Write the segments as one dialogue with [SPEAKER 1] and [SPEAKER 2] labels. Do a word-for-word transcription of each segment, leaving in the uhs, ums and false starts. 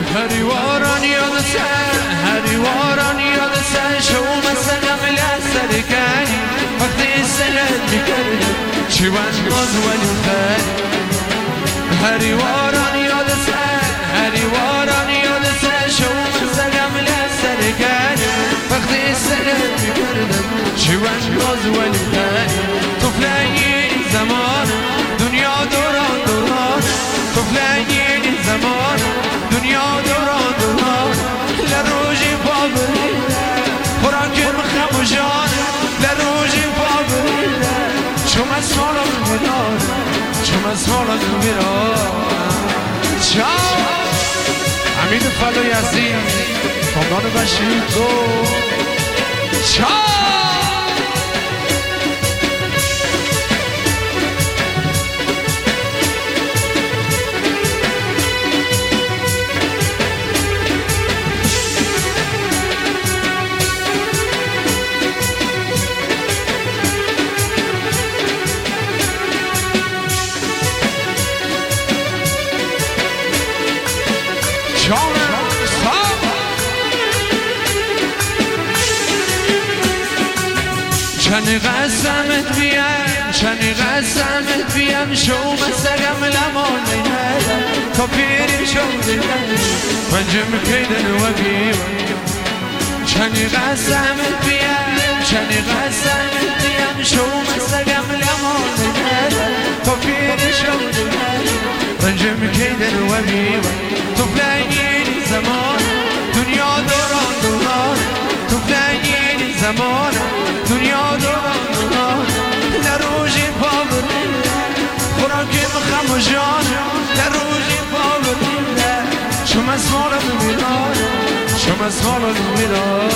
[SPEAKER 1] هری واران یادسه هری واران یادسه شو مثلا ملاسر کنی وقتی سنت میکردم چی باز ولی خیلی هری واران یادسه هری واران یادسه شو مثلا ملاسر کنی وقتی سنت میکردم چی باز ولی خیلی طفلای زمان دنیا دوران دوران طفلای زمان دنیا دوران دوران لروجی بابری خوراکم خموشان لروجی بابری چون اسمالا میران چون اسمالا میران چاو امین فلای عزیز خاندان بشیر تو چاو چنی قسمت بیم چنی قسمت بیم شو مسلم لمان نیدم تا پیری شو دیدم منجم کیدن و بیم چنی قسمت بیم چنی قسمت بیم شو مسلم لمان نیدم تا پیری شو دیدم منجم کیدن و بیم تو فلنگی زمان دنیا دوران دوران تو فلنگی زمان دنیا دوران دوران لروجی بابری خوراکم خموشان لروجی بابری شم اسمالا میران شم اسمالا میران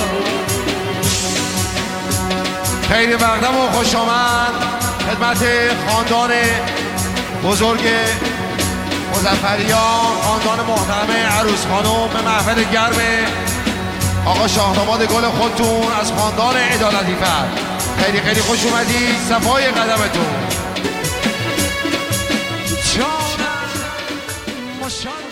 [SPEAKER 2] خیلی مقدم و خوش آمد خدمت خاندان بزرگ مظفریان خاندان محترم عروس خانم به محفل گرم آقا شاهناماد گل خودتون از خاندان عدالتی فرد خیلی خیلی خوش اومدید صفای قدمتون
[SPEAKER 1] جانم